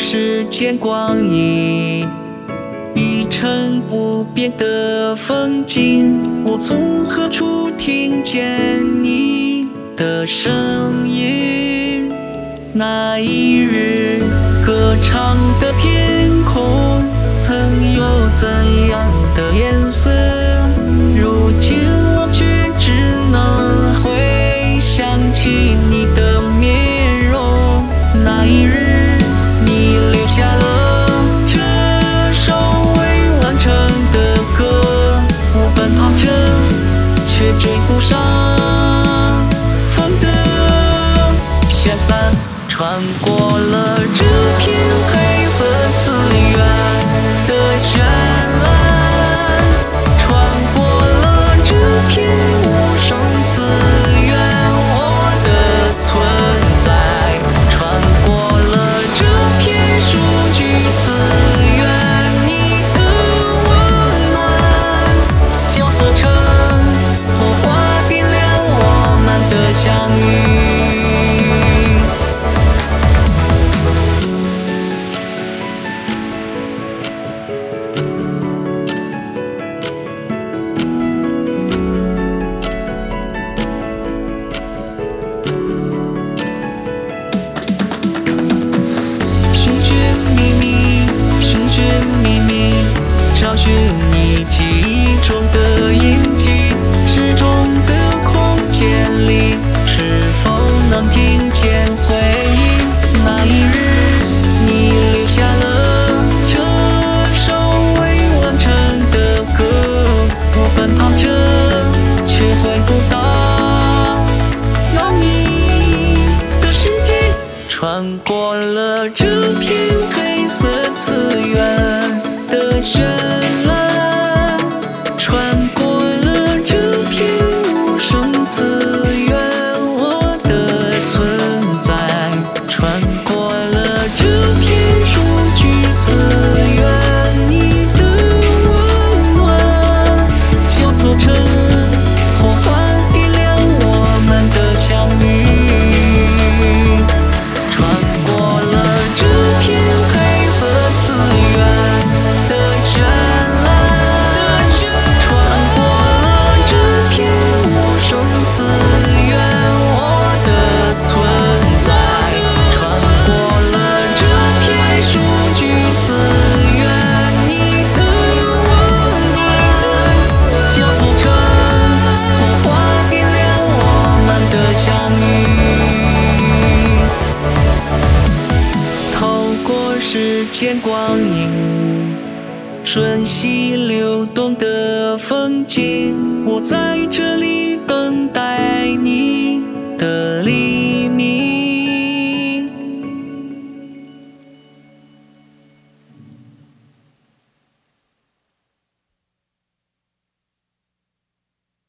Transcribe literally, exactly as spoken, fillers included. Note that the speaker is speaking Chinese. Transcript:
时间光阴，一成不变的风景。我从何处听见你的声音？那一日歌唱的天空，曾有怎样的颜色？如今我却只能回想起你的面容。那一日，你留下了这首未完成的歌，我奔跑着，却追不上风的消散，穿过了这片黑色次元的绚烂，穿过了这片无声次元我的存在，穿过了这片数据次元你的温暖，交错成火花，点亮我们的相遇。找寻你记忆中的印记，时钟的空间里，是否能听见回音？那一日，你留下了这首未完成的歌，我奔跑着，却回不到有你的世界，穿过了这片黑色次元的绚烂，穿过了这片无声次元我的存在，穿过了这片数据次元你的温暖，交错成火花，点亮我们的相遇。穿过了这片黑色次元的绚烂，穿过了这片无声次元我的存在，穿过了这片数据次元你的温暖，交错成火花，点亮我们的相遇。透过时间光阴，瞬息流动的风景，我在这里等待你的离